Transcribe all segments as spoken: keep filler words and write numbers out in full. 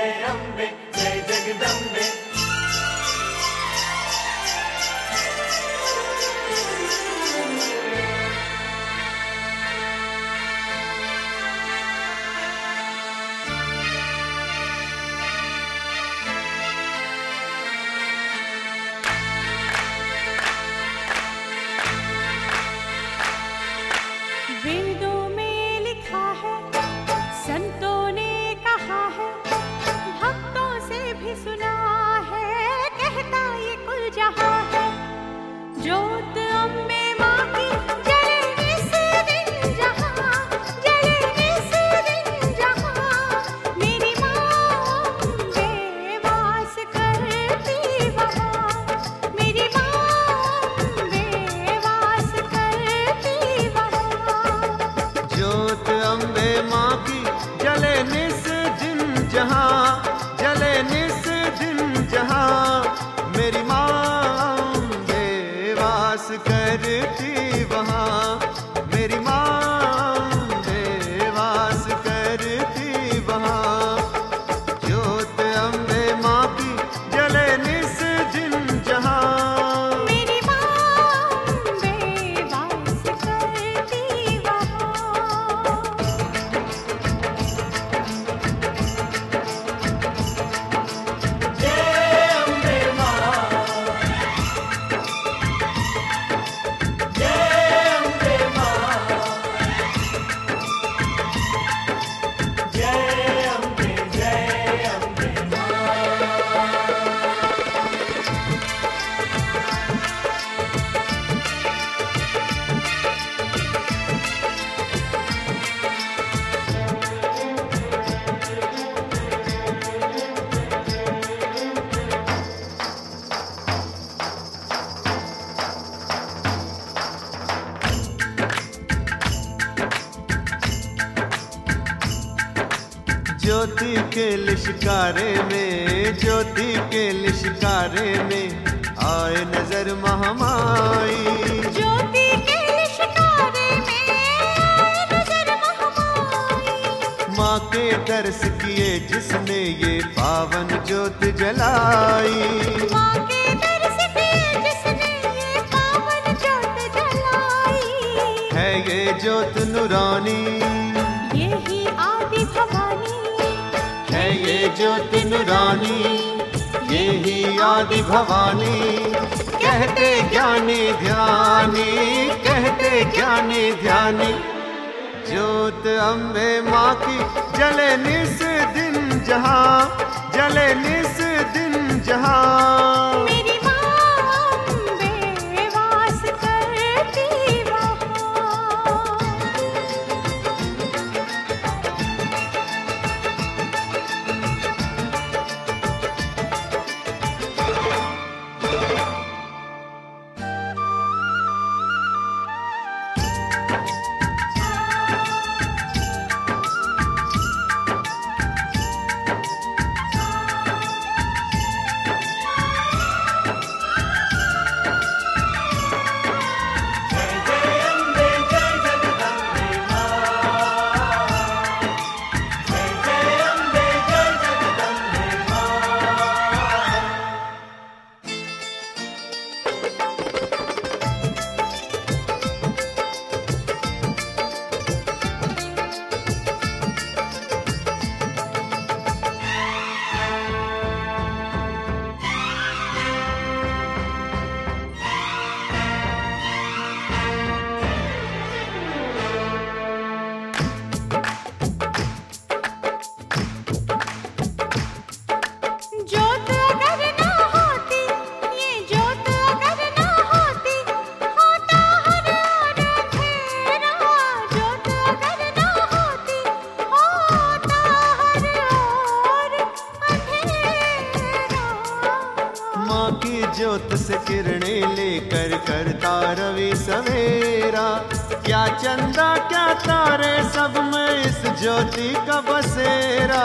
जय अम्बे जय जगदम्बे। वेदों में लिखा है, संतों ने कहा है, भक्तों से भी सुना है, कहता ये कुल जहां है। ज्योत अम्बे माँ की जले इस दिन जहां, जले इस दिन जहां। मेरी माँ अम्बे वास करती वहां, मेरी माँ अम्बे वास करती वहां। ज्योत अम्बे माँ की जले निस दिन जहां, जले निस दिन जहां। मेरी माँ अम्बे वास करती वहां, मेरी माँ अम्बे वास करती वहां। ज्योत अम्बे माँ की जले निस दिन जहां। मेरी माँ अम्बे वास करती वहां। जय अम्बे माँ, जय अम्बे माँ, जय अम्बे जय अम्बे माँ। ज्योति के लिशकारे में, ज्योति के लिशकारे में आए नजर महामाई। ज्योति के लिशकारे में आए नजर महामाई। माँ के दर्श किए जिसने ये पावन ज्योत जलाई। माँ के दर्श किए जिसने ये पावन ज्योत जलाई। है ये ज्योत नूरानी, यही आदि भवानी, है ये ज्योत नूरानी, ये ही आदि भवानी। कहते ज्ञानी ध्यानी, कहते ज्ञानी ध्यानी। ज्योत अम्बे माँ की जले निस दिन जहां, जले निस दिन जहां। मेरी माँ अम्बे वास करती वहां। जय जय अम्बे जय जगदम्बे माँ, जय जय अम्बे जय जगदम्बे माँ। ज्योत अगर ना होती, ये ज्योत अगर ना होती, होता हर ओर अंधेरा। ज्योत अगर ना होती, होता हर ओर अंधेरा। माँ की ज्योत से किरणें लेकर करता रवि सवेरा। क्या चंदा क्या तारे सब में इस ज्योति का बसेरा।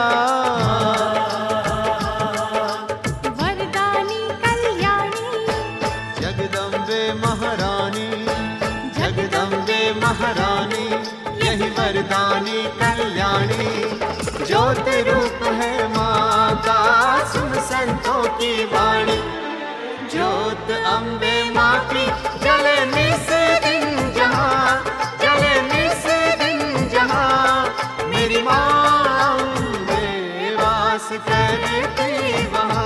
वरदानी कल्याणी, जगदम्बे महारानी, जगदम्बे महारानी। यही वरदानी कल्याणी ज्योत रूप है माँ का, सुन संतों की वाणी। ज्योत अम्बे माँ की जले निस दिन जहाँ, जले निस दिन जहाँ, मेरी माँ अम्बे वास करती वहाँ।